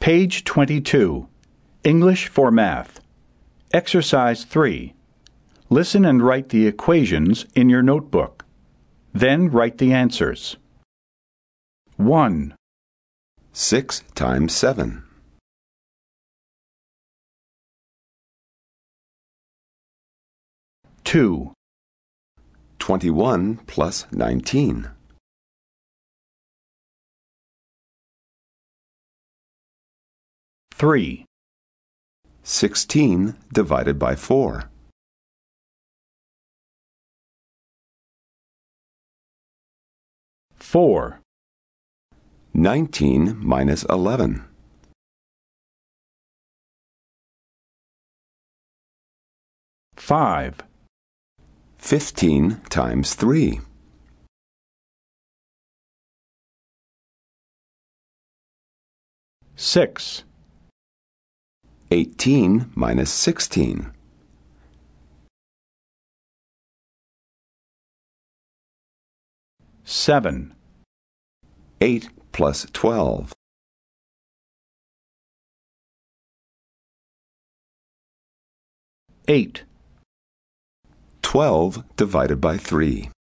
Page 22. English for Math. Exercise 3. Listen and write the equations in your notebook. Then write the answers. 1, 6 times 7. 2, 21 plus 19. 3, 16 divided by 4. 4, 19 minus 11. 5, 15 times 3. 6, 18 minus 16. 7, 8 plus 12. 8, 12 divided by 3.